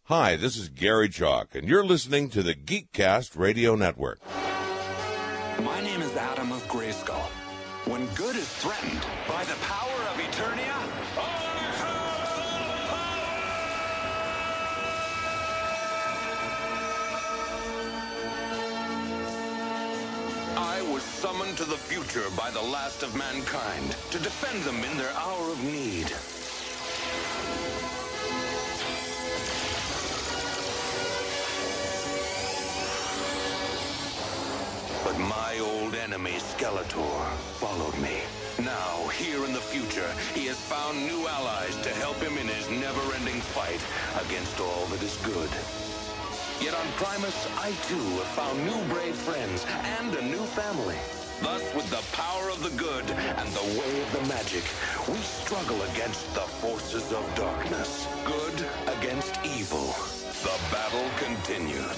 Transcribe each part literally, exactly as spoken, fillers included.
Hi, this is Gary Chalk, and you're listening to the Geekcast Radio Network. My name is Adam of Grayskull. When good is threatened by the power of Eternia, I was summoned to the future by the last of mankind to defend them in their hour of need. But my old enemy, Skeletor, followed me. Now, here in the future, he has found new allies to help him in his never-ending fight against all that is good. Yet on Primus, I too have found new brave friends and a new family. Thus, with the power of the good and the way of the magic, we struggle against the forces of darkness. Good against evil. The battle continues.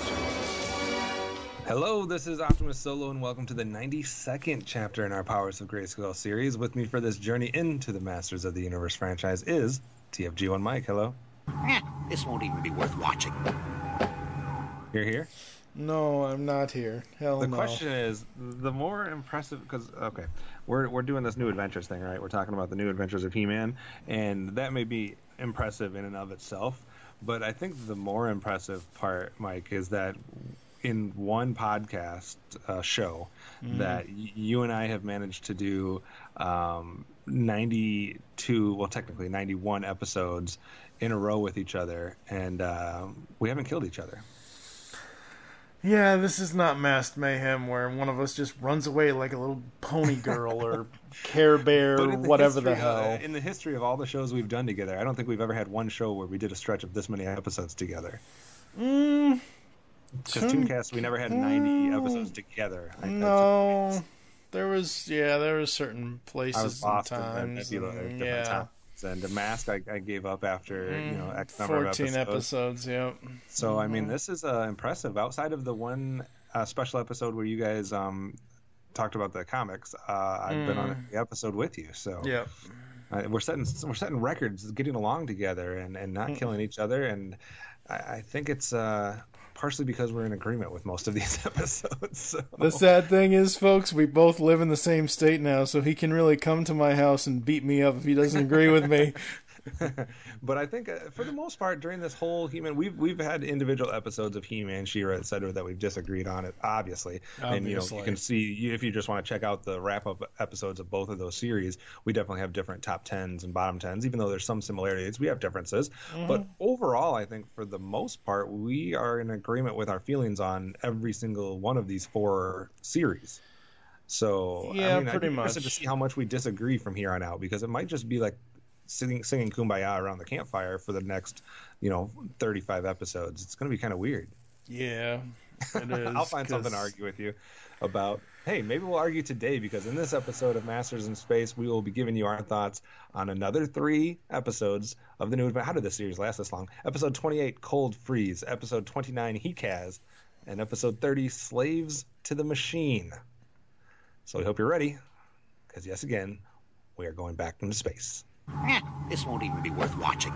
Hello, this is Optimus Solo, and welcome to the ninety-second chapter in our Powers of Grayskull series. With me for this journey into the Masters of the Universe franchise is T F G one Mike. Hello. Eh, this won't even be worth watching. You're here? No, I'm not here. Hell the no. The question is, the more impressive, because, okay, we're we're doing this New Adventures thing, right? We're talking about the New Adventures of He-Man, and that may be impressive in and of itself, but I think the more impressive part, Mike, is that in one podcast uh, show mm. that y- you and I have managed to do um, ninety-two, well, technically ninety-one episodes in a row with each other, and uh, we haven't killed each other. Yeah, this is not Masked Mayhem where one of us just runs away like a little pony girl or Care Bear or whatever the hell. Of, in the history of all the shows we've done together, I don't think we've ever had one show where we did a stretch of this many episodes together. Mm. Because Tooncast, we never had ninety episodes together. I, no, there was yeah, there was certain places and times. And, yeah, times. And the Mask, I, I gave up after mm, you know X number fourteen of episodes. episodes. Yep. So mm-hmm. I mean, this is uh, impressive. Outside of the one uh, special episode where you guys um, talked about the comics, uh, I've mm. been on the episode with you. So yep. Uh, we're setting we're setting records, getting along together, and, and not mm. killing each other. And I, I think it's. Uh, Partially because we're in agreement with most of these episodes. So. The sad thing is, folks, we both live in the same state now, so he can really come to my house and beat me up if he doesn't agree with me. But I think, uh, for the most part, during this whole He-Man, we've we've had individual episodes of He-Man, She-Ra, et cetera, that we've disagreed on it, obviously. obviously. And you know, you can see if you just want to check out the wrap-up episodes of both of those series, we definitely have different top tens and bottom tens, even though there's some similarities. We have differences, mm-hmm. but overall, I think for the most part, we are in agreement with our feelings on every single one of these four series. So yeah, I mean, pretty I'm much. interested to see how much we disagree from here on out, because it might just be like singing, singing Kumbaya around the campfire for the next, you know, thirty-five episodes. It's going to be kind of weird. Yeah, it is. I'll find cause... something to argue with you about. Hey, maybe we'll argue today, because in this episode of Masters in Space, we will be giving you our thoughts on another three episodes of the new adventure. How did this series last this long? Episode twenty-eight, Cold Freeze. Episode twenty-nine, Hekaz. And episode thirty, Slaves to the Machine. So we hope you're ready, because yes, again, we are going back into space. Eh, this won't even be worth watching.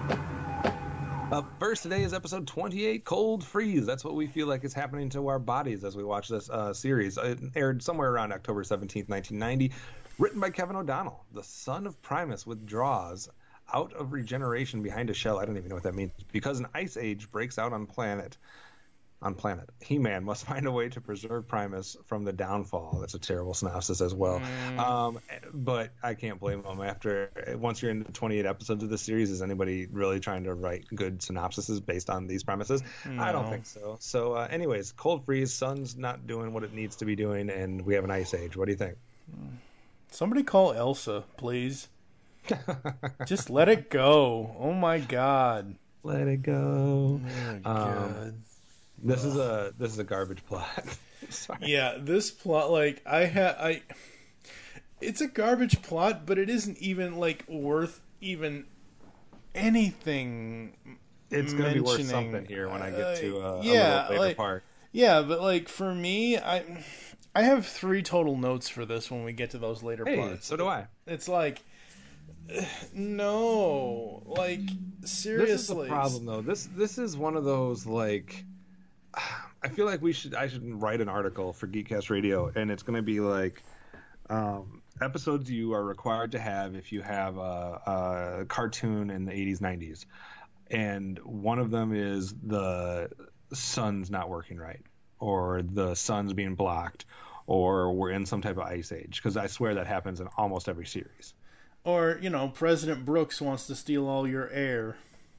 Up first today is episode twenty-eight, Cold Freeze. That's what we feel like is happening to our bodies as we watch this uh, series. It aired somewhere around October seventeenth, nineteen ninety. Written by Kevin O'Donnell. The son of Primus withdraws out of regeneration behind a shell. I don't even know what that means. Because an ice age breaks out on planet. On planet. He-Man must find a way to preserve Primus from the downfall. That's a terrible synopsis as well. Mm. Um, but I can't blame him. After once you're into twenty-eight episodes of this series, is anybody really trying to write good synopsises based on these premises? No. I don't think so. So, uh, anyways, Cold Freeze, sun's not doing what it needs to be doing, and we have an ice age. What do you think? Somebody call Elsa, please. Just let it go. Oh my God. Let it go. Oh my God. Um, This is a this is a garbage plot. Sorry. Yeah, this plot, like I had, I. It's a garbage plot, but it isn't even like worth even anything. It's going to be worth something here when I get to uh, uh, yeah, a little later like, part. Yeah, but like for me, I I have three total notes for this when we get to those later hey, parts. So do I. It's like no, like seriously. This is the problem, though. This this is one of those like. I feel like we should. I should write an article for Geekcast Radio, and it's going to be like um, episodes you are required to have if you have a, a cartoon in the eighties, nineties, and one of them is the sun's not working right, or the sun's being blocked, or we're in some type of ice age. Because I swear that happens in almost every series. Or, you know, President Brooks wants to steal all your air.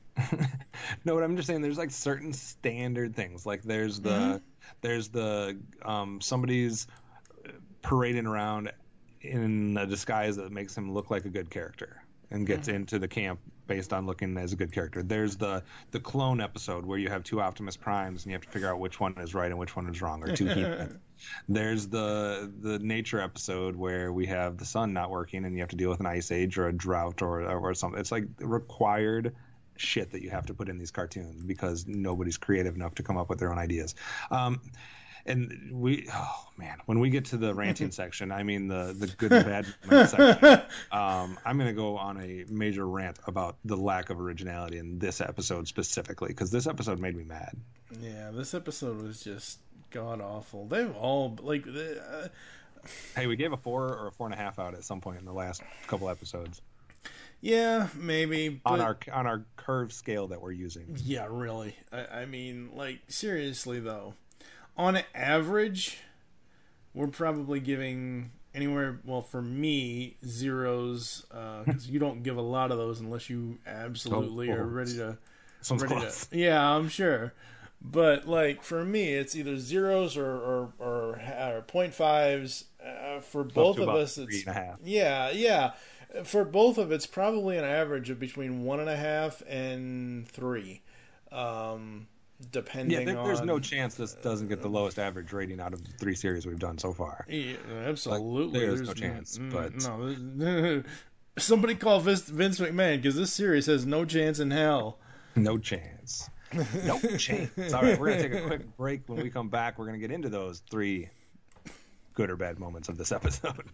No, but I'm just saying there's like certain standard things. Like there's the mm-hmm. there's the um, somebody's parading around in a disguise that makes him look like a good character and gets mm-hmm. into the camp based on looking as a good character. There's the the clone episode where you have two Optimus Primes and you have to figure out which one is right and which one is wrong, or two He-Men. There's the the nature episode where we have the sun not working and you have to deal with an ice age or a drought or or something. It's like required shit that you have to put in these cartoons because nobody's creative enough to come up with their own ideas. Um, and we, oh man, when we get to the ranting section, I mean the the good and bad moment section, um, I'm going to go on a major rant about the lack of originality in this episode specifically, because this episode made me mad. Yeah, this episode was just god awful. They've all like. They, uh... Hey, we gave a four or a four and a half out at some point in the last couple episodes. Yeah, maybe but... on our on our curve scale that we're using. Yeah, really. I, I mean, like seriously though, on average, we're probably giving anywhere. Well, for me, zeros because uh, you don't give a lot of those unless you absolutely oh, oh. are ready to. Sounds ready close. To, yeah, I'm sure. But like for me, it's either zeros or or or, or point fives. Uh, for both of us, it's three and a half. Yeah, yeah. For both of it's probably an average of between one and a half and three, um, depending. Yeah, there, on... there's no chance this doesn't get the lowest average rating out of the three series we've done so far. Yeah, absolutely, like, there's, there's no chance. No, but no, somebody call Vince, Vince McMahon because this series has no chance in hell. No chance. No chance. All right, we're gonna take a quick break. When we come back, we're gonna get into those three good or bad moments of this episode.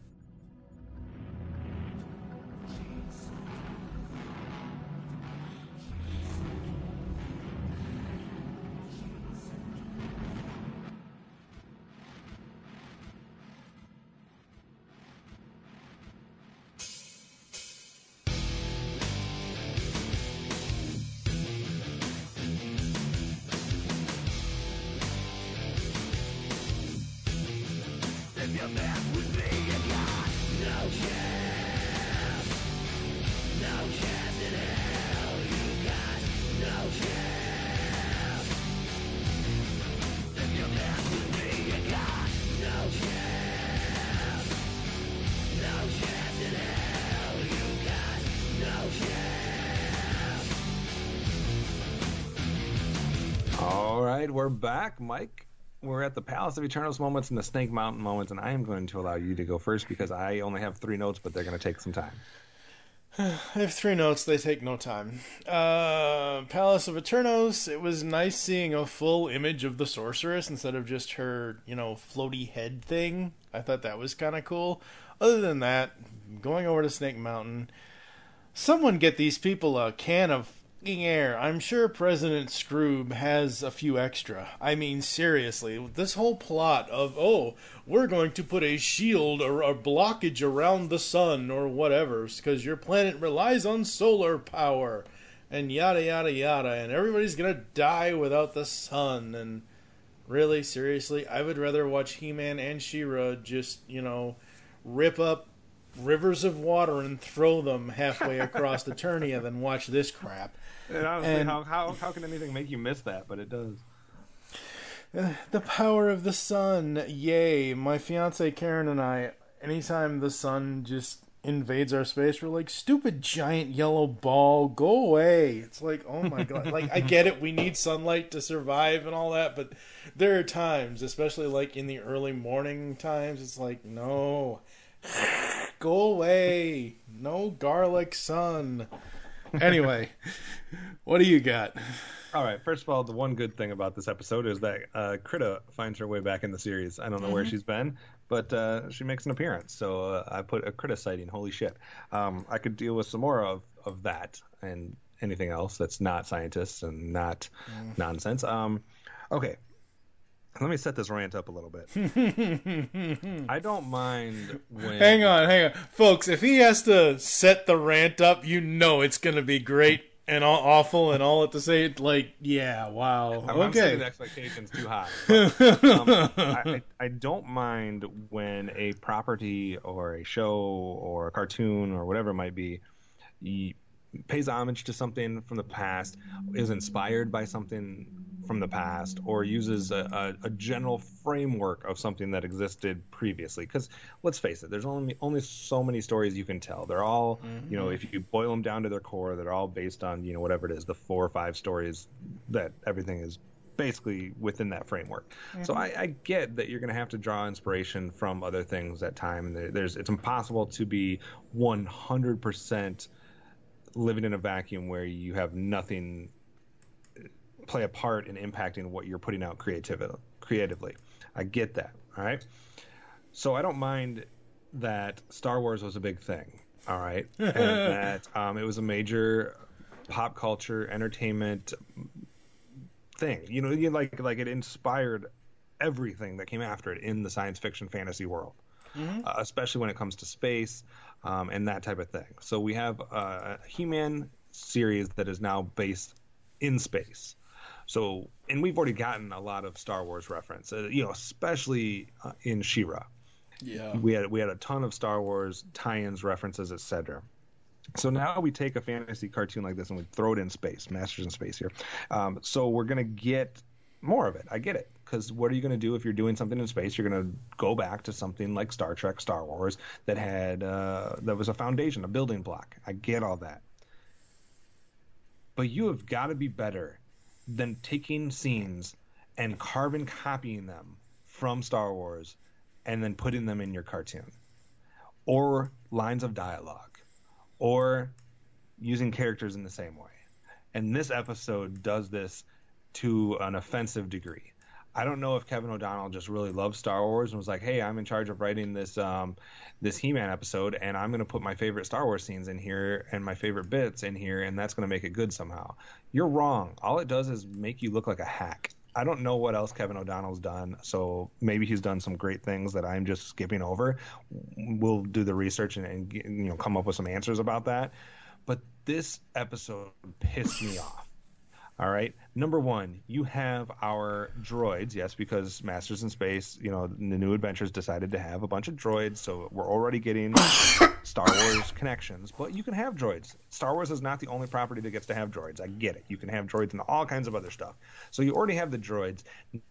We're back, Mike. We're at the Palace of Eternos moments and the Snake Mountain moments, and I am going to allow you to go first because I only have three notes, but they're going to take some time. I have three notes. They take no time. Uh, Palace of Eternos. It was nice seeing a full image of the sorceress instead of just her, you know, floaty head thing. I thought that was kind of cool. Other than that, going over to Snake Mountain, someone get these people a can of air. I'm sure President Scroob has a few extra. I mean, seriously, this whole plot of, oh, we're going to put a shield or a blockage around the sun or whatever, because your planet relies on solar power, and yada, yada, yada, and everybody's going to die without the sun, and really, seriously, I would rather watch He-Man and She-Ra just, you know, rip up rivers of water and throw them halfway across Eternia than watch this crap. And honestly, and, how, how how can anything make you miss that? But it does. Uh, the power of the sun, yay! My fiance Karen and I, anytime the sun just invades our space, we're like, stupid giant yellow ball, go away! It's like, oh my god! Like, I get it, we need sunlight to survive and all that, but there are times, especially like in the early morning times, it's like, no, go away! No garlic sun. Anyway, what do you got? All right. First of all, the one good thing about this episode is that uh, Krita finds her way back in the series. I don't know mm-hmm. where she's been, but uh, she makes an appearance. So uh, I put a Krita sighting. Holy shit. Um, I could deal with some more of, of that and anything else that's not scientists and not mm. nonsense. Um, okay. Let me set this rant up a little bit. I don't mind when... Hang on, hang on. Folks, if he has to set the rant up, you know it's going to be great and all, awful and all at the same... Like, yeah, wow. I'm, okay. I'm setting the expectations too high. But, um, I, I, I don't mind when a property or a show or a cartoon or whatever it might be pays homage to something from the past, is inspired by something from the past, or uses a, a, a general framework of something that existed previously. Because let's face it, there's only only so many stories you can tell. They're all, mm-hmm. you know, if you boil them down to their core, they're all based on, you know, whatever it is, the four or five stories that everything is basically within that framework. Mm-hmm. So I, I get that you're going to have to draw inspiration from other things at time. There's it's impossible to be one hundred percent living in a vacuum where you have nothing play a part in impacting what you're putting out creatively. Creatively, I get that. All right. So I don't mind that Star Wars was a big thing. All right, and that um, it was a major pop culture entertainment thing. You know, you like like it inspired everything that came after it in the science fiction fantasy world, mm-hmm. uh, especially when it comes to space um, and that type of thing. So we have a He-Man series that is now based in space. So, and we've already gotten a lot of Star Wars reference, uh, you know, especially uh, in She-Ra. Yeah, we had we had a ton of Star Wars tie-ins, references, et cetera. So now we take a fantasy cartoon like this and we throw it in space, Masters in Space here. Um, so we're gonna get more of it. I get it, because what are you gonna do if you're doing something in space? You're gonna go back to something like Star Trek, Star Wars that had uh, that was a foundation, a building block. I get all that, but you have got to be better than taking scenes and carbon copying them from Star Wars and then putting them in your cartoon, or lines of dialogue, or using characters in the same way. And this episode does this to an offensive degree. I don't know if Kevin O'Donnell just really loves Star Wars and was like, hey, I'm in charge of writing this um, this He-Man episode, and I'm going to put my favorite Star Wars scenes in here and my favorite bits in here, and that's going to make it good somehow. You're wrong. All it does is make you look like a hack. I don't know what else Kevin O'Donnell's done, so maybe he's done some great things that I'm just skipping over. We'll do the research and, and you know come up with some answers about that. But this episode pissed me off. All right. Number one, you have our droids. Yes, because Masters in Space, you know, the New Adventures decided to have a bunch of droids. So we're already getting Star Wars connections. But you can have droids. Star Wars is not the only property that gets to have droids. I get it. You can have droids and all kinds of other stuff. So you already have the droids.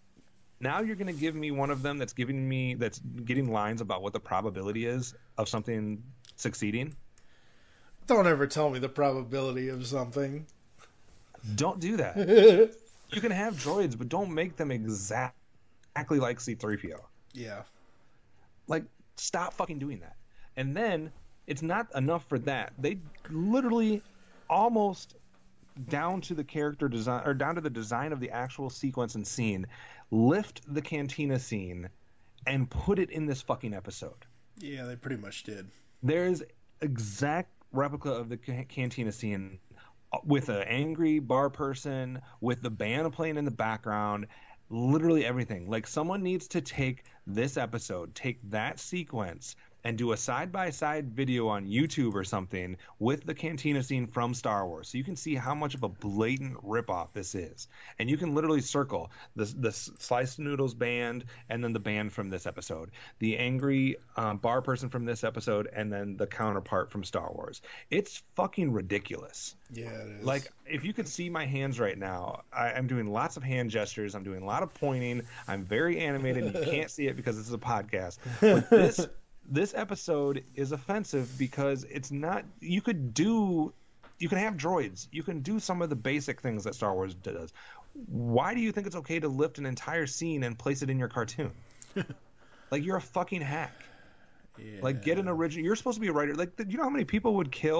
Now you're going to give me one of them that's giving me that's getting lines about what the probability is of something succeeding. Don't ever tell me the probability of something. Don't do that. You can have droids, but don't make them exact, exactly like C three P O. Yeah. Like, stop fucking doing that. And then, it's not enough for that. They literally almost down to the character design, or down to the design of the actual sequence and scene, lift the cantina scene and put it in this fucking episode. Yeah, they pretty much did. There's exact replica of the cantina scene with an angry bar person, with the band playing in the background, literally everything. Like, someone needs to take this episode, take that sequence, and do a side-by-side video on YouTube or something with the cantina scene from Star Wars, so you can see how much of a blatant ripoff this is. And you can literally circle the, the Sliced Noodles band and then the band from this episode, the angry um, bar person from this episode, and then the counterpart from Star Wars. It's fucking ridiculous. Yeah, it is. Like, if you could see my hands right now, I, I'm doing lots of hand gestures. I'm doing a lot of pointing. I'm very animated. You can't see it because this is a podcast. But this... This episode is offensive because it's not. You could do, you can have droids. You can do some of the basic things that Star Wars does. Why do you think it's okay to lift an entire scene and place it in your cartoon? Like, you're a fucking hack. Yeah. Like, get an original. You're supposed to be a writer. Like, you know how many people would kill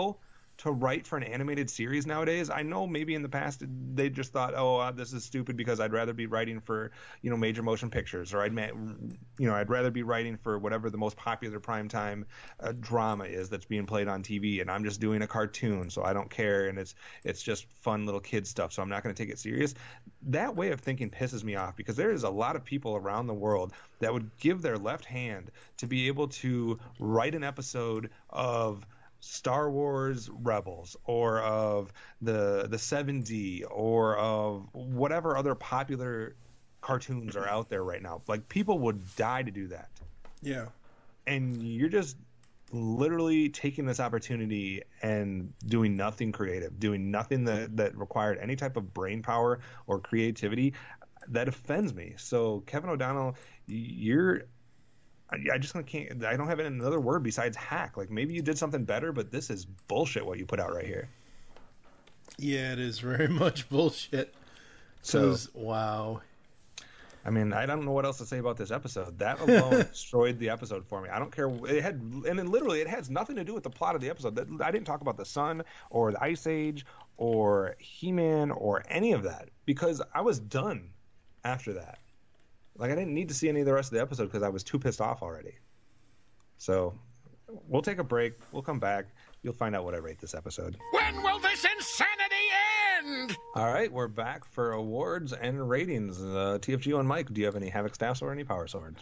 to write for an animated series nowadays. I know maybe in the past they just thought, oh, uh, this is stupid because I'd rather be writing for, you know, major motion pictures, or I'd, ma- you know, I'd rather be writing for whatever the most popular primetime uh, drama is that's being played on T V, and I'm just doing a cartoon, so I don't care, and it's it's just fun little kid stuff, so I'm not going to take it serious. That way of thinking pisses me off, because there is a lot of people around the world that would give their left hand to be able to write an episode of Star Wars Rebels, or of the the seven D, or of whatever other popular cartoons are out there right now. Like, people would die to do that. Yeah. And you're just literally taking this opportunity and doing nothing creative, doing nothing that, that required any type of brain power or creativity. That offends me. So, Kevin O'Donnell, you're... I just can't. I don't have another word besides hack. Like, maybe you did something better, but this is bullshit what you put out right here. Yeah, it is very much bullshit. So, wow. I mean, I don't know what else to say about this episode. That alone destroyed the episode for me. I don't care. It had, and then literally, it has nothing to do with the plot of the episode. I didn't talk about the sun or the Ice Age or He-Man or any of that, because I was done after that. Like, I didn't need to see any of the rest of the episode because I was too pissed off already. So, we'll take a break. We'll come back. You'll find out what I rate this episode. When will this insanity end? All right, we're back for awards and ratings. Uh, T F G and Mike, do you have any Havoc Staffs or any Power Swords?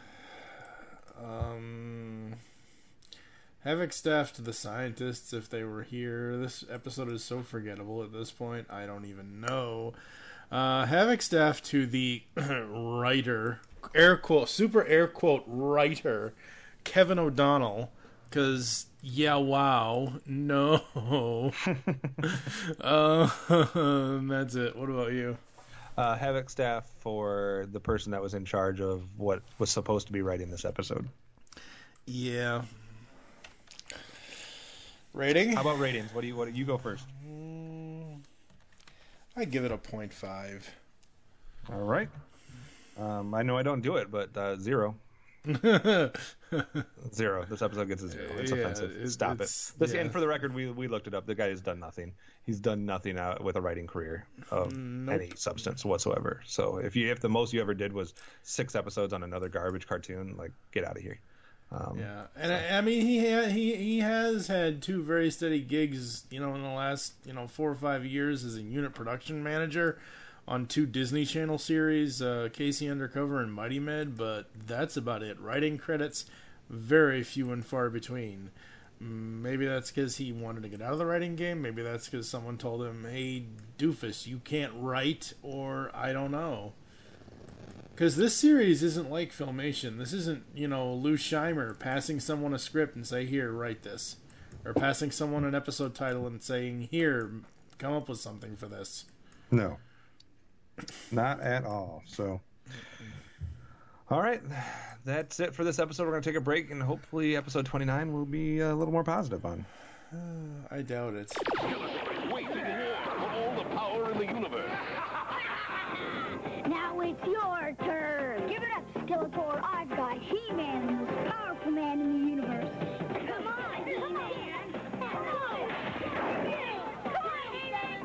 Um, Havoc Staff to the scientists if they were here. This episode is so forgettable at this point. I don't even know. Uh, Havoc Staff to the writer, air quote, super air quote writer, Kevin O'Donnell, because, yeah, wow, no. uh, that's it. What about you? Uh, Havoc Staff for the person that was in charge of what was supposed to be writing this episode. Yeah. Rating? How about ratings? What do you, what do you go first? I give it a point five. All right. Um, I know I don't do it, but uh, zero. Zero. This episode gets a zero. It's Yeah, offensive. it- Stop it's- it. This, yeah. And for the record, we we looked it up. The guy has done nothing. He's done nothing out with a writing career of Nope. any substance whatsoever. So if you if the most you ever did was six episodes on another garbage cartoon, like, get out of here. Um, Yeah, and I, I mean he ha- he he has had two very steady gigs, you know, in the last you know four or five years as a unit production manager on two Disney Channel series, uh, Casey Undercover and Mighty Med, but that's about it. Writing credits, very few and far between. Mm, Maybe that's because he wanted to get out of the writing game. Maybe that's because someone told him, "Hey, doofus, you can't write," or I don't know. Because this series isn't like Filmation. This isn't, you know, Lou Scheimer passing someone a script and say, here, write this. Or passing someone an episode title and saying, here, come up with something for this. No. Not at all. So, all right. That's it for this episode. We're going to take a break, and hopefully episode twenty-nine will be a little more positive on. I doubt it. Waging war for all the power in the universe. Now it's your turn. Give it up, Skeletor. I've got He-Man, the most powerful man in the universe. Come on, He-Man. Come on. Come on, He-Man.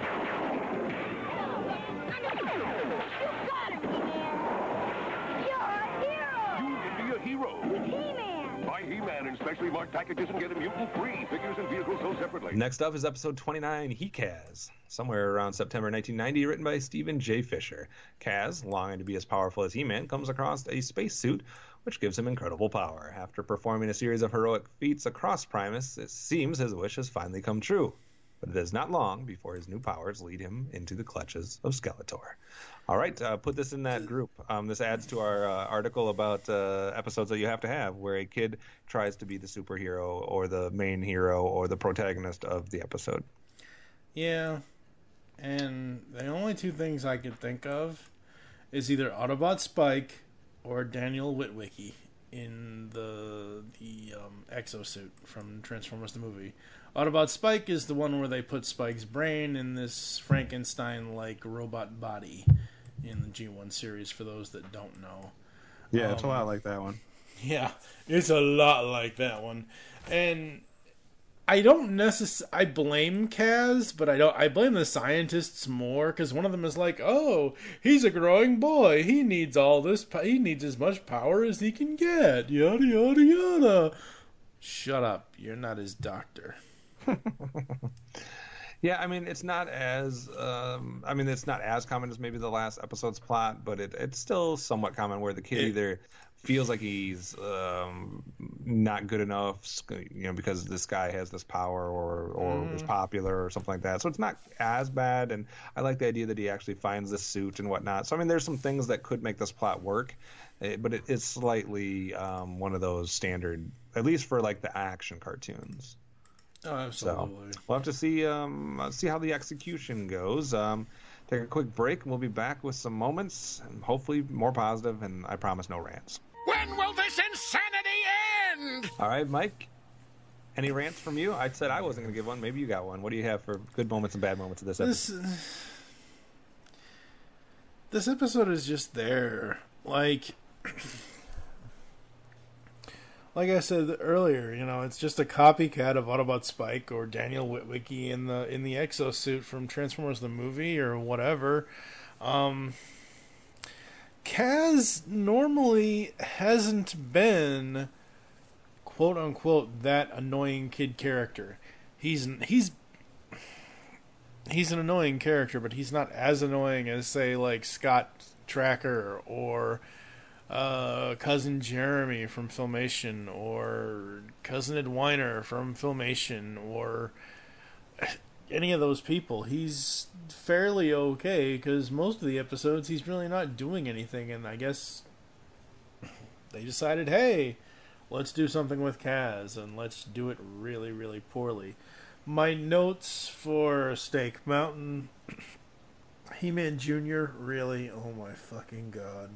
You got him, He-Man. You're a hero. You can be a hero. With He-Man. Buy He-Man in specially marked packages and get a mutant-free figures and vehicles sold separately. Next up is episode twenty-nine, He Kaz, somewhere around September nineteen ninety, written by Stephen J. Fisher. Kaz, longing to be as powerful as He-Man, comes across a spacesuit which gives him incredible power. After performing a series of heroic feats across Primus, it seems his wish has finally come true. But it is not long before his new powers lead him into the clutches of Skeletor. All right, uh, put this in that group. Um, this adds to our uh, article about uh, episodes that you have to have, where a kid tries to be the superhero or the main hero or the protagonist of the episode. Yeah. And the only two things I could think of is either Autobot Spike or Daniel Witwicky in the the um, exosuit from Transformers the movie. Autobot Spike is the one where they put Spike's brain in this Frankenstein-like robot body in the G one series, for those that don't know. Yeah, it's a lot like that one. Yeah, it's a lot like that one. And I don't necess- I blame Kaz, but I don't. I blame the scientists more because one of them is like, "Oh, he's a growing boy. He needs all this. Po- he needs as much power as he can get." Yada yada yada. Shut up! You're not his doctor. Yeah, I mean, it's not as, um, I mean, it's not as common as maybe the last episode's plot, but it, it's still somewhat common where the kid It- either feels like he's um, not good enough, you know, because this guy has this power or or is popular or something like that. So it's not as bad, and I like the idea that he actually finds this suit and whatnot. So I mean, there's some things that could make this plot work, eh, but it, it's slightly um, one of those standard, at least for like the action cartoons. Oh, absolutely. So we'll have to see um, uh, see how the execution goes. Um, take a quick break, and we'll be back with some moments, and hopefully more positive, and I promise no rants. When will this insanity end? All right, Mike, any rants from you? I said I wasn't going to give one. Maybe you got one. What do you have for good moments and bad moments of this episode? This this episode is just there. Like like I said earlier, you know, it's just a copycat of Autobot Spike or Daniel Witwicky in the in the exosuit from Transformers the movie or whatever. Um, Kaz normally hasn't been quote unquote that annoying kid character. He's he's he's an annoying character, but he's not as annoying as say like Scott Tracker or uh, Cousin Jeremy from Filmation or Cousin Ed Weiner from Filmation or any of those people. He's fairly okay because most of the episodes he's really not doing anything, and I guess they decided, hey, let's do something with Kaz and let's do it really, really poorly. My notes for Snake Mountain, He-Man Junior, really? Oh my fucking god.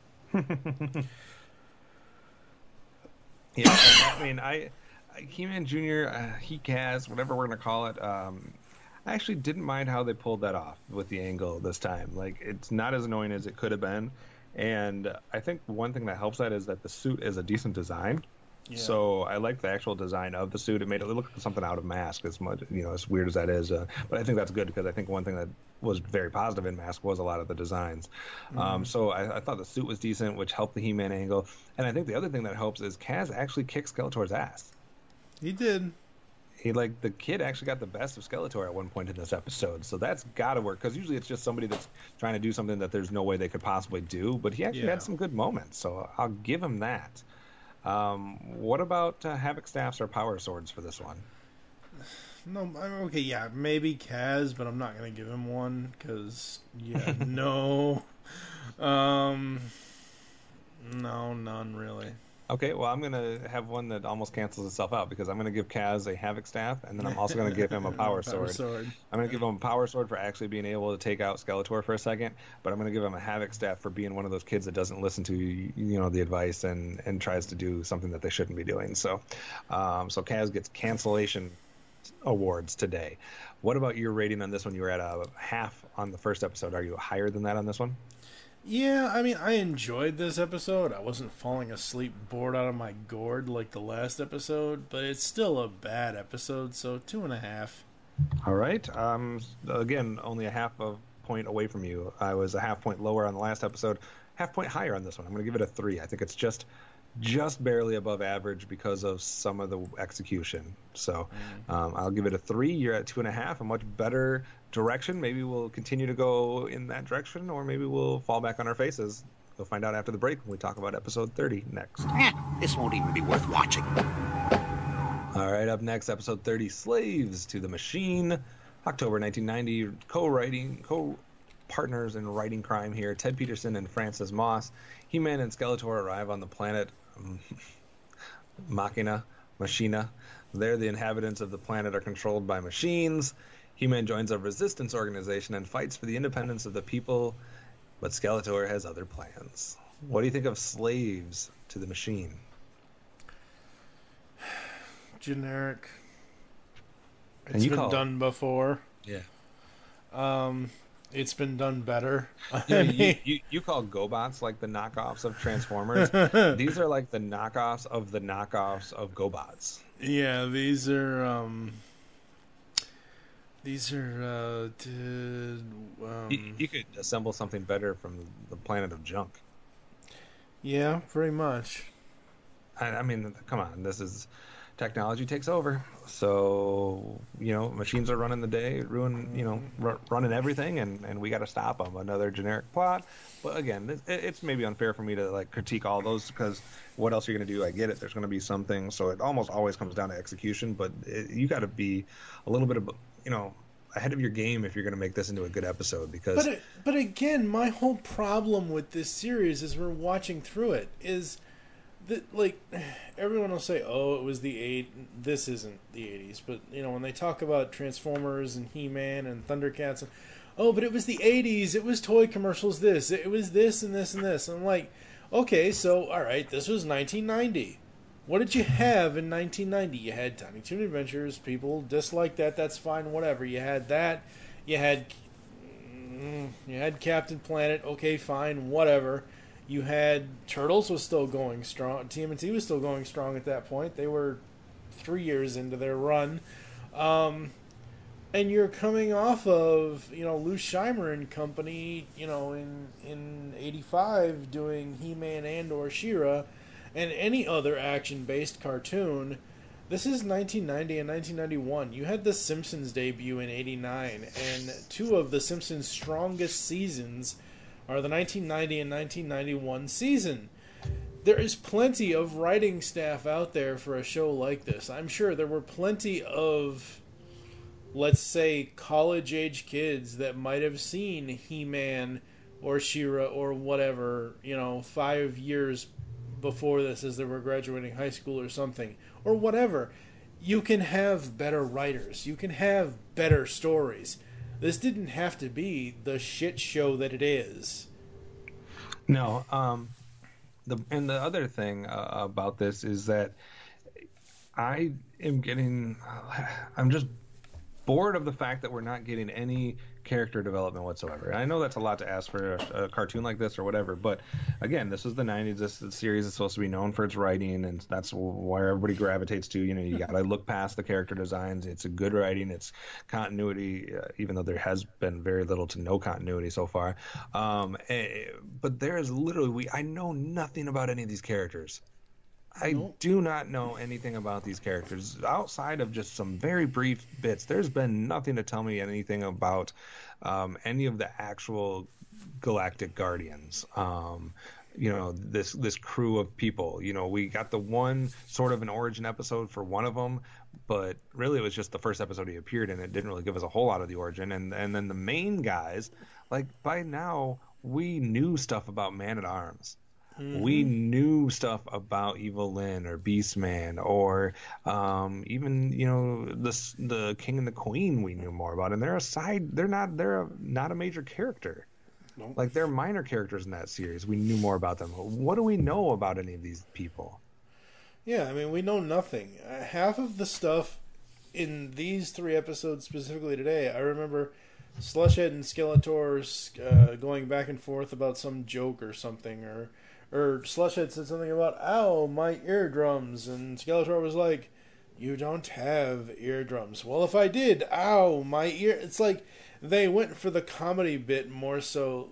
Yeah, I mean, I, He-Man Junior, uh, He-Kaz, whatever we're gonna call it. Um, I actually didn't mind how they pulled that off with the angle this time. Like, it's not as annoying as it could have been, and I think one thing that helps that is that the suit is a decent design. Yeah. So I like the actual design of the suit. It made it look like something out of Mask, as much, you know, as weird as that is. Uh, but I think that's good because I think one thing that was very positive in Mask was a lot of the designs. Mm-hmm. Um, so I, I thought the suit was decent, which helped the He-Man angle. And I think the other thing that helps is Kaz actually kicked Skeletor's ass. He did. He like the kid actually got the best of Skeletor at one point in this episode, so that's got to work. Because usually it's just somebody that's trying to do something that there's no way they could possibly do. But he actually Yeah. had some good moments, so I'll give him that. Um, what about uh, Havoc Staffs or Power Swords for this one? No, I'm okay, yeah, maybe Kaz, but I'm not gonna give him one because yeah, no, um, no, none really. Okay, well, I'm going to have one that almost cancels itself out because I'm going to give Kaz a Havoc Staff, and then I'm also going to give him a Power, Power Sword. Sword. I'm going to give him a Power Sword for actually being able to take out Skeletor for a second, but I'm going to give him a Havoc Staff for being one of those kids that doesn't listen to, you know, the advice and, and tries to do something that they shouldn't be doing. So, um, so Kaz gets cancellation awards today. What about your rating on this one? You were at a half on the first episode. Are you higher than that on this one? Yeah, I mean, I enjoyed this episode. I wasn't falling asleep bored out of my gourd like the last episode, but it's still a bad episode, so two and a half. All right. Um, again, only a half a point away from you. I was a half point lower on the last episode, half point higher on this one. I'm going to give it a three. I think it's just just barely above average because of some of the execution. So um, I'll give it a three. You're at two and a half, a much better direction. Maybe we'll continue to go in that direction, or maybe we'll fall back on our faces. We'll find out after the break when we talk about episode thirty next. Eh, this won't even be worth watching. All right, up next, episode thirty, Slaves to the Machine. October nineteen ninety, co-writing, co-partners in writing crime here, Ted Peterson and Francis Moss. He-Man and Skeletor arrive on the planet um, Machina, Machina. There, the inhabitants of the planet are controlled by machines. He-Man joins a resistance organization and fights for the independence of the people, but Skeletor has other plans. What do you think of Slaves to the Machine? Generic. And It's you been call it- done before. Yeah. Um, it's been done better. You, know, you, you, you call GoBots like the knockoffs of Transformers. These are like the knockoffs of the knockoffs of GoBots. Yeah, these are um, these are. Uh, did, um, you, you could assemble something better from the planet of junk. Yeah, pretty much. I, I mean, come on, this is technology takes over. So, you know, machines are running the day, ruin, you know, r- running everything, and, and we got to stop them. Another generic plot. But again, it, it's maybe unfair for me to like critique all those because what else are you going to do? I get it. There's going to be something. So it almost always comes down to execution. But it, you got to be a little bit of, you know, ahead of your game if you're going to make this into a good episode. Because, but it, but again, my whole problem with this series as we're watching through it is that, like, everyone will say, oh, it was the eight. This isn't the eighties. But, you know, when they talk about Transformers and He-Man and Thundercats, and, oh, but it was the eighties. It was toy commercials this. It was this and this and this. And I'm like, okay, so, all right, this was nineteen ninety. What did you have in nineteen ninety? You had Tiny Toon Adventures. People dislike that. That's fine, whatever. You had that. You had, you had Captain Planet. Okay, fine, whatever. You had Turtles was still going strong. T M N T was still going strong at that point. They were three years into their run. Um, and you're coming off of, you know, Lou Scheimer and company, you know, in in eighty-five doing He-Man and or She-Ra and any other action-based cartoon. This is nineteen ninety and nineteen ninety-one. You had The Simpsons debut in eighty-nine, and two of The Simpsons' strongest seasons are the nineteen ninety and nineteen ninety-one season. There is plenty of writing staff out there for a show like this. I'm sure there were plenty of, let's say, college-age kids that might have seen He-Man or She-Ra or whatever, you know, five years before this as they were graduating high school or something, or whatever. You can have better writers. You can have better stories. This didn't have to be the shit show that it is. No, um, the and the other thing uh, about this is that I am getting, I'm just bored of the fact that we're not getting any character development whatsoever. I know that's a lot to ask for a, a cartoon like this or whatever, but again, this is the nineties. This, this series is supposed to be known for its writing, and that's where everybody gravitates to. You know, you got to look past the character designs. It's a good writing. It's continuity, uh, even though there has been very little to no continuity so far. Um, eh, but there is literally, we I know nothing about any of these characters. I nope. do not know anything about these characters outside of just some very brief bits. There's been nothing to tell me anything about um, any of the actual Galactic Guardians. Um, you know, this this crew of people. You know, we got the one sort of an origin episode for one of them, but really it was just the first episode he appeared in. It didn't really give us a whole lot of the origin. And and then the main guys, like by now we knew stuff about Man at Arms. Mm-hmm. We knew stuff about Evil Lyn or Beastman or um, even, you know, the the King and the Queen we knew more about. And they're a side, they're not, they're a, not a major character. Nope. Like they're minor characters in that series. We knew more about them. What do we know about any of these people? Yeah, I mean, we know nothing. Uh, half of the stuff in these three episodes specifically today, I remember Slushhead and Skeletor uh, going back and forth about some joke or something, or Or Slushhead said something about, ow, my eardrums. And Skeletor was like, you don't have eardrums. Well, if I did, ow, my ear. It's like they went for the comedy bit more so.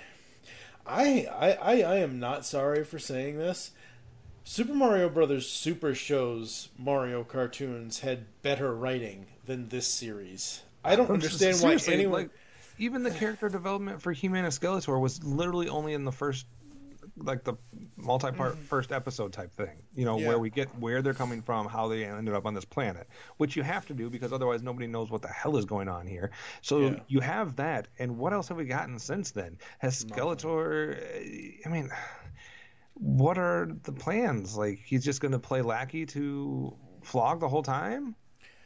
I, I, I, I am not sorry for saying this. Super Mario Brothers Super Show's Mario cartoons had better writing than this series. I don't understand why anyone... Like, even the character development for He-Man and Skeletor was literally only in the first... like the multi-part mm-hmm. first episode type thing, you know, yeah. where we get where they're coming from, how they ended up on this planet, which you have to do because otherwise nobody knows what the hell is going on here. So yeah. you have that, and what else have we gotten since then? Has Skeletor, Nothing. I mean, what are the plans? Like, he's just going to play lackey to Flog the whole time?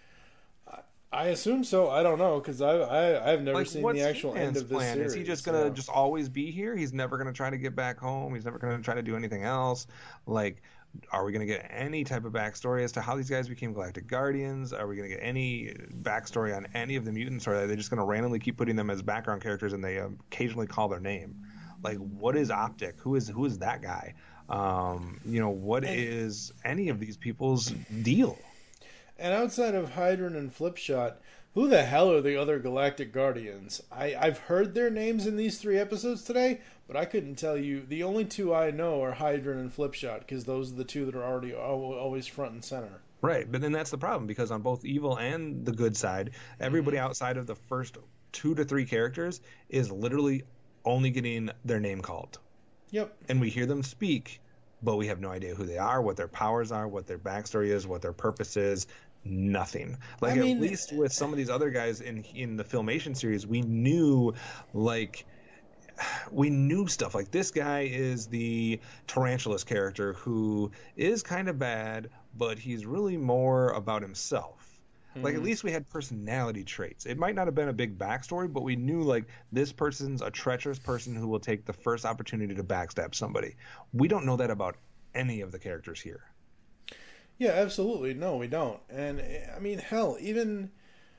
I assume so. I don't know because I, I I've never like, seen the actual end of this plan? series. Is he just gonna so. just always be here? He's never gonna try to get back home. He's never gonna try to do anything else. Like, Are we going to get any type of backstory as to how these guys became Galactic Guardians? Are we going to get any backstory on any of the mutants, or are they just going to randomly keep putting them as background characters and they um, occasionally call their name? Like, what is Optic? Who is who is that guy? Um, you know, what is any of these people's deal? And outside of Hydron and Flipshot, who the hell are the other Galactic Guardians? I, I've heard their names in these three episodes today, but I couldn't tell you. The only two I know are Hydron and Flipshot, because those are the two that are already always front and center. Right, but then that's the problem, because on both evil and the good side, everybody mm-hmm. outside of the first two to three characters is literally only getting their name called. Yep. And we hear them speak, but we have no idea who they are, what their powers are, what their backstory is, what their purpose is. Nothing. Like, I mean, at least with some of these other guys in in the Filmation series, we knew, like, we knew stuff. Like, this guy is the Tarantulas character who is kind of bad, but he's really more about himself. Like, at least we had personality traits. It might not have been a big backstory, but we knew, like, this person's a treacherous person who will take the first opportunity to backstab somebody. We don't know that about any of the characters here. Yeah, absolutely. No, we don't. And, I mean, hell, even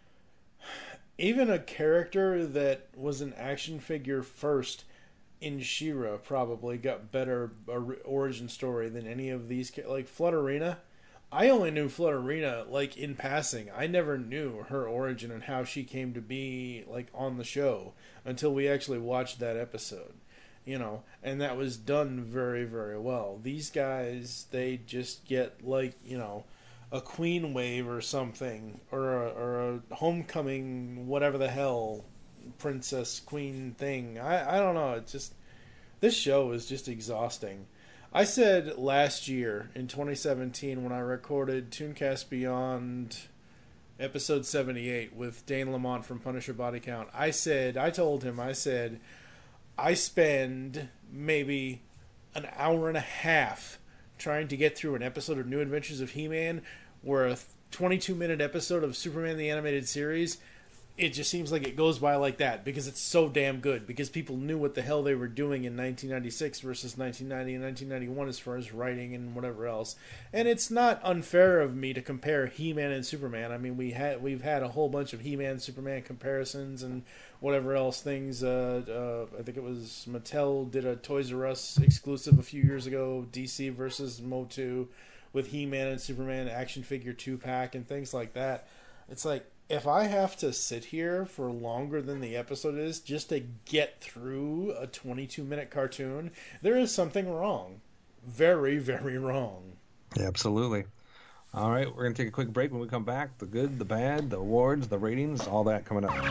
even a character that was an action figure first in She-Ra probably got better origin story than any of these. Like, Flutterina. I only knew Flutterina, like, in passing. I never knew her origin and how she came to be, like, on the show until we actually watched that episode, you know, and that was done very, very well. These guys, they just get, like, you know, a queen wave or something, or a, or a homecoming, whatever the hell, princess queen thing. I, I don't know. It's just, this show is just exhausting. I said last year in twenty seventeen when I recorded Tooncast Beyond episode seventy-eight with Dane Lamont from Punisher Body Count, I said, I told him, I said, I spend maybe an hour and a half trying to get through an episode of New Adventures of He-Man, where a twenty-two minute episode of Superman the Animated Series, it just seems like it goes by like that because it's so damn good, because people knew what the hell they were doing in nineteen ninety-six versus nineteen ninety and nineteen ninety-one as far as writing and whatever else. And it's not unfair of me to compare He-Man and Superman. I mean, we had we've had a whole bunch of He-Man Superman comparisons and whatever else things. Uh, uh, I think it was Mattel did a Toys R Us exclusive a few years ago, D C versus Motu, with He-Man and Superman action figure two pack and things like that. It's like, if I have to sit here for longer than the episode is just to get through a twenty-two minute cartoon, there is something wrong. Very, very wrong. Yeah, absolutely. All right, we're going to take a quick break. When we come back, the good, the bad, the awards, the ratings, all that coming up.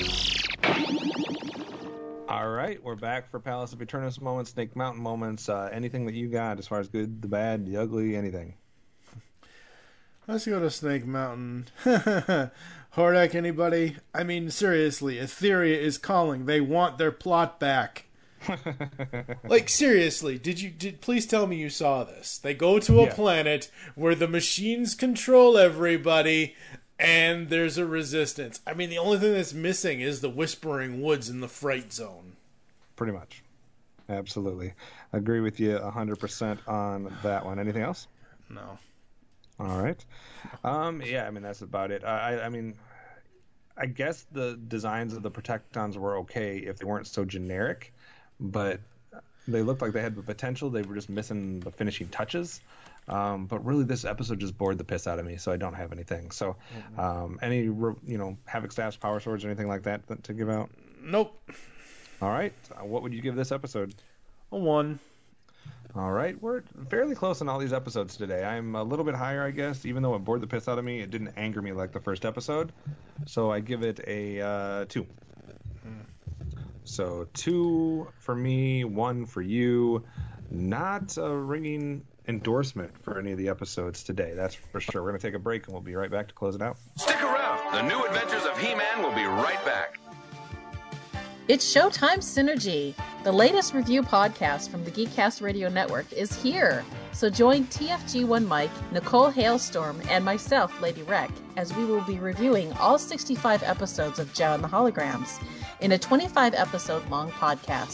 All right, we're back for Palace of Eternus moments, Snake Mountain moments, uh, anything that you got as far as good, the bad, the ugly, anything. Let's go to Snake Mountain. Hordak, anybody? I mean, seriously, Etheria is calling. They want their plot back. Like, seriously, did you? Did please tell me you saw this? They go to a yeah. planet where the machines control everybody, and there's a resistance. I mean, the only thing that's missing is the Whispering Woods in the Fright Zone. Pretty much. Absolutely. I agree with you one hundred percent on that one. Anything else? No. All right. Um, yeah, I mean, that's about it. I, I mean, I guess the designs of the Protectons were okay if they weren't so generic, but they looked like they had the potential. They were just missing the finishing touches. Um, but really, this episode just bored the piss out of me, so I don't have anything. So, um, any, you know, Havoc Staffs, Power Swords, or anything like that to give out? Nope. All right. What would you give this episode? A one. All right, we're fairly close on all these episodes today. I'm a little bit higher, I guess, even though it bored the piss out of me. It didn't anger me like the first episode, so I give it a uh, two. Mm. So two for me, one for you. Not a ringing endorsement for any of the episodes today, that's for sure. We're going to take a break, and we'll be right back to close it out. Stick around. The New Adventures of He-Man will be right back. It's Showtime Synergy. The latest review podcast from the Geekcast Radio Network is here. So join T F G one Mike, Nicole Hailstorm, and myself, Lady Rec, as we will be reviewing all sixty-five episodes of Jow and the Holograms in a twenty-five episode long podcast.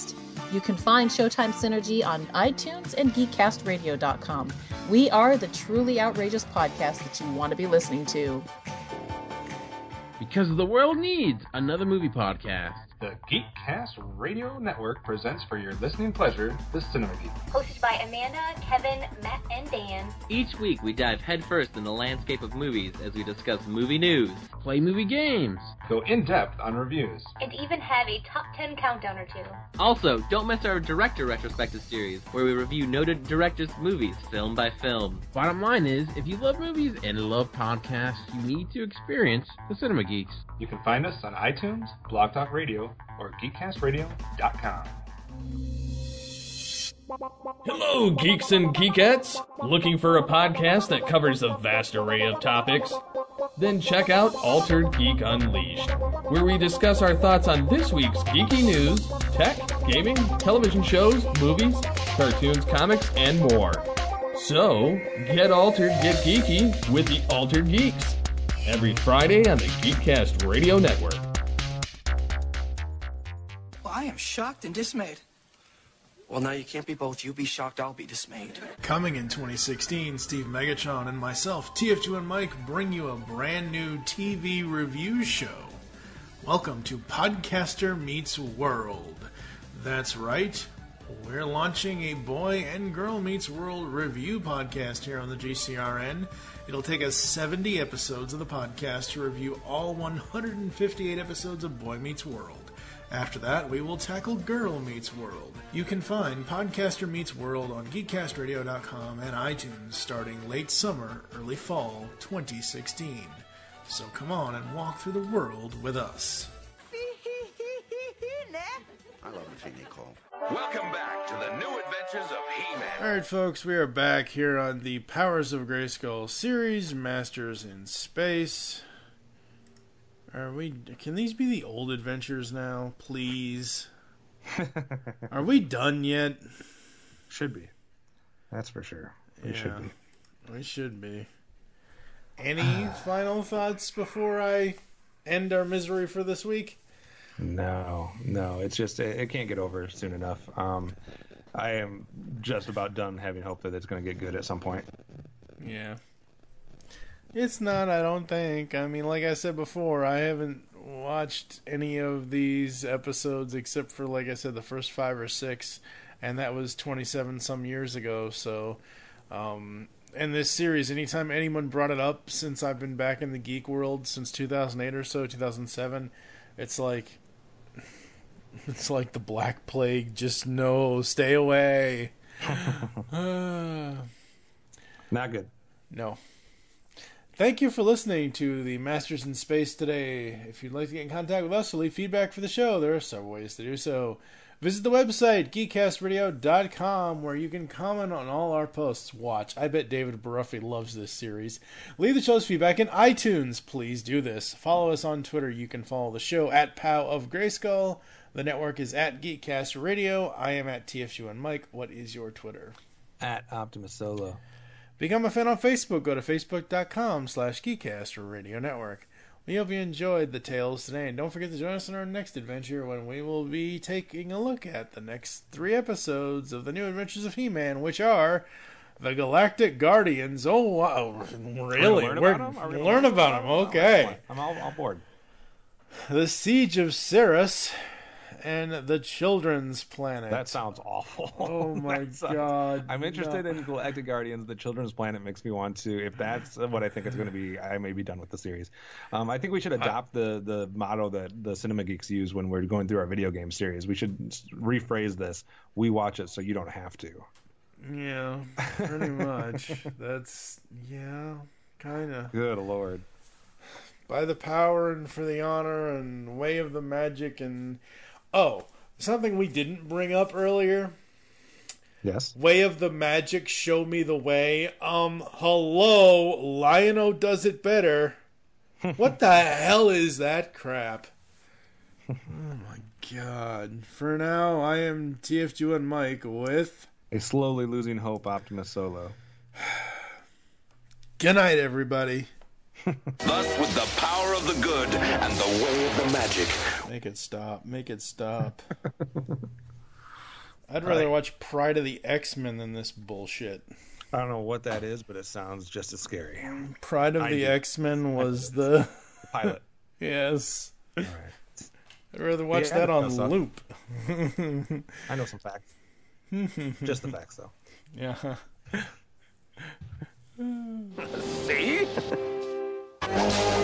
You can find Showtime Synergy on iTunes and geek cast radio dot com. We are the truly outrageous podcast that you want to be listening to. Because the world needs another movie podcast. The Geekcast Radio Network presents for your listening pleasure the Cinema Geek. Hosted by Amanda, Kevin, Matt, and Dan. Each week we dive headfirst in the landscape of movies as we discuss movie news, play movie games, go in-depth on reviews, and even have a top ten countdown or two. Also, don't miss our director retrospective series, where we review noted directors' movies film by film. Bottom line is, if you love movies and love podcasts, you need to experience the Cinema Geeks. You can find us on iTunes, Blog Talk Radio, or geek cast radio dot com. Hello, geeks and geekettes! Looking for a podcast that covers a vast array of topics? Then check out Altered Geek Unleashed, where we discuss our thoughts on this week's geeky news, tech, gaming, television shows, movies, cartoons, comics, and more. So, get altered, get geeky with the Altered Geeks. Every Friday on the Geekcast Radio Network. Well, I am shocked and dismayed. Well, now you can't be both. You be shocked, I'll be dismayed. Coming in twenty sixteen, Steve Megatron and myself, T F G one Mike, bring you a brand new T V review show. Welcome to Podcaster Meets World. That's right, we're launching a Boy and Girl Meets World review podcast here on the G C R N. It'll take us seventy episodes of the podcast to review all one hundred fifty-eight episodes of Boy Meets World. After that, we will tackle Girl Meets World. You can find Podcaster Meets World on geek cast radio dot com and iTunes starting late summer, early fall twenty sixteen. So come on and walk through the world with us. I love the thing they call. Welcome back to the new adventures of He-Man. Alright folks, we are back here on the Powers of Grayskull series, Masters in Space. Are we, can these be the old adventures now, please? Are we done yet? Should be. That's for sure. We yeah, should be. We should be. Any final thoughts before I end our misery for this week? No, no. It's just, it, it can't get over soon enough. Um, I am just about done having hope that it's going to get good at some point. Yeah. It's not, I don't think. I mean, like I said before, I haven't watched any of these episodes except for, like I said, the first five or six, and that was twenty-seven some years ago. So, um, and this series, anytime anyone brought it up since I've been back in the geek world since two thousand eight or so, two thousand seven, it's like, it's like the Black Plague. Just no, stay away. uh, Not good. No. Thank you for listening to the Masters in Space today. If you'd like to get in contact with us or leave feedback for the show, there are several ways to do so. Visit the website, geek cast radio dot com, where you can comment on all our posts. Watch. I bet David Baruffi loves this series. Leave the show's feedback in iTunes. Please do this. Follow us on Twitter. You can follow the show at Pow of Grayskull. The network is at Geekcast Radio. I am at T F G one Mike. What is your Twitter? At Optimus Solo. Become a fan on Facebook. Go to facebook.com slash Geekcast Radio Network. We hope you enjoyed the tales today, and don't forget to join us in our next adventure when we will be taking a look at the next three episodes of the New Adventures of He-Man, which are the Galactic Guardians. Oh, wow. Really? We're We're learn about them? learn about them. Okay. I'm all, all board. The Siege of Cirrus and the Children's Planet. That sounds awful. Oh my sounds, god. I'm interested no. in Galactic Guardians. The Children's Planet makes me want to. If that's what I think it's going to be, I may be done with the series. Um, I think we should adopt uh, the, the motto that the Cinema Geeks use when we're going through our video game series. We should rephrase this. We watch it so you don't have to. Yeah, pretty much. That's, yeah, kind of. Good Lord. By the power and for the honor and way of the magic and... Oh, something we didn't bring up earlier. Yes. Way of the magic, show me the way. Um, hello, Lion-O does it better. What the hell is that crap? Oh my god. For now, I am T F G one Mike with... A slowly losing hope Optimus Solo. Good night, everybody. Thus, with the power of the good and the way of the magic. Make it stop. Make it stop. I'd rather Right. watch Pride of the X-Men than this bullshit. I don't know what that is, but it sounds just as scary. Pride of I the do. X-Men was the Pilot. Yes. All right. I'd rather watch Yeah, that on that stuff. loop. I know some facts. Just the facts, though. Yeah. See?